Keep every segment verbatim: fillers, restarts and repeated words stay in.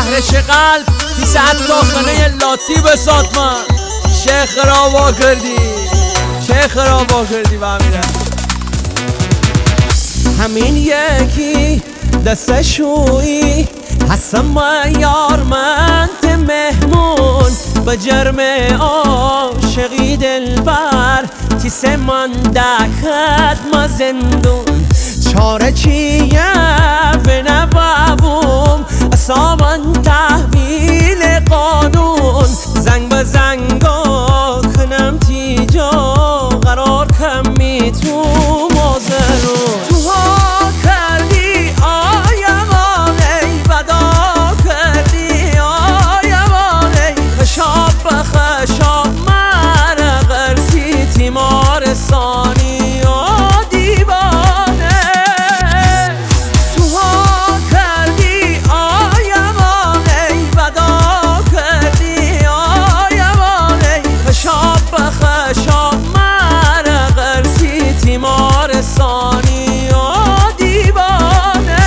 شهرش قلب کیسه حتی خانه لاتی بسات من چه خرابا کردی چه خرابا کردی با امیره همین یکی دستشویی هستم من یار من مهمون به جرم عاشقی دلبر کیسه من دکت ما زندون چاره چیه به نبابوم اصلا من تحویل قانون زنگ به زنگا کنم تیجا قرار کمی تو مازرون تو ها کردی آیمان ای بدا کردی آیمان ای خشاب به خشاب مرقر سی تیمارستانی و دیوانه تو ها کردی آیمان ای بدا کردی آیمان ای خشاب به خشاب مرقر سی تیمارستانی و دیوانه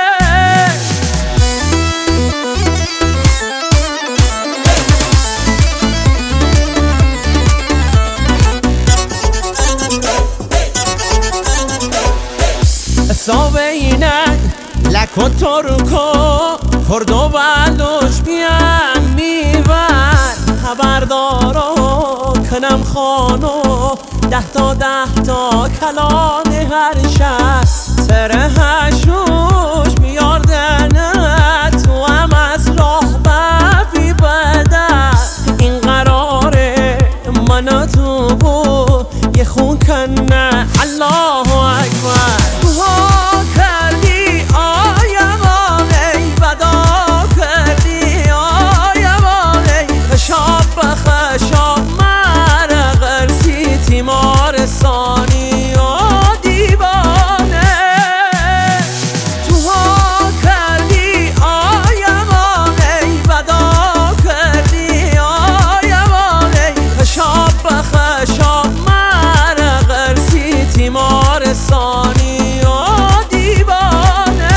سابینک لک و ترکو کرد و بلوش بیان میبر خبردارا کنم خانو ده تا ده تا کلان هر شهر سر هشوش میاردنه تو هم از راه ببی بده این قراره من تو بو یه خون کنه الله اکبر تو ها کردی آیمان ای بدا کردی آیمان ای خشاب به خشاب مرقر سی تیمارستانی و دیوانه تو ها کردی آیمان ای بدا کردی آیمان ای خشاب به خشاب مرقر سی تیمارستانی و دیوانه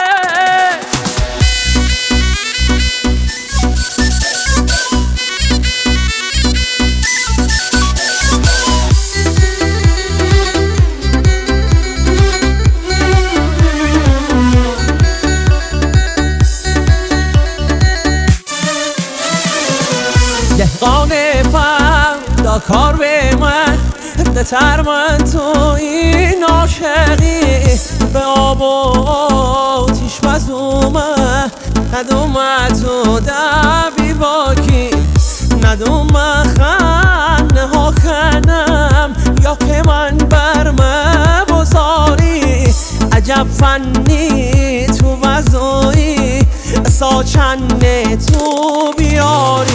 دهقان فردا کار به من دتر من تو این عاشقی به آب و آتیش بزومه ندومه تو دبی باکی ندومه خنه ها کنم یا که من برمه بزاری عجب فنی تو وزوی ساچنه تو بیاری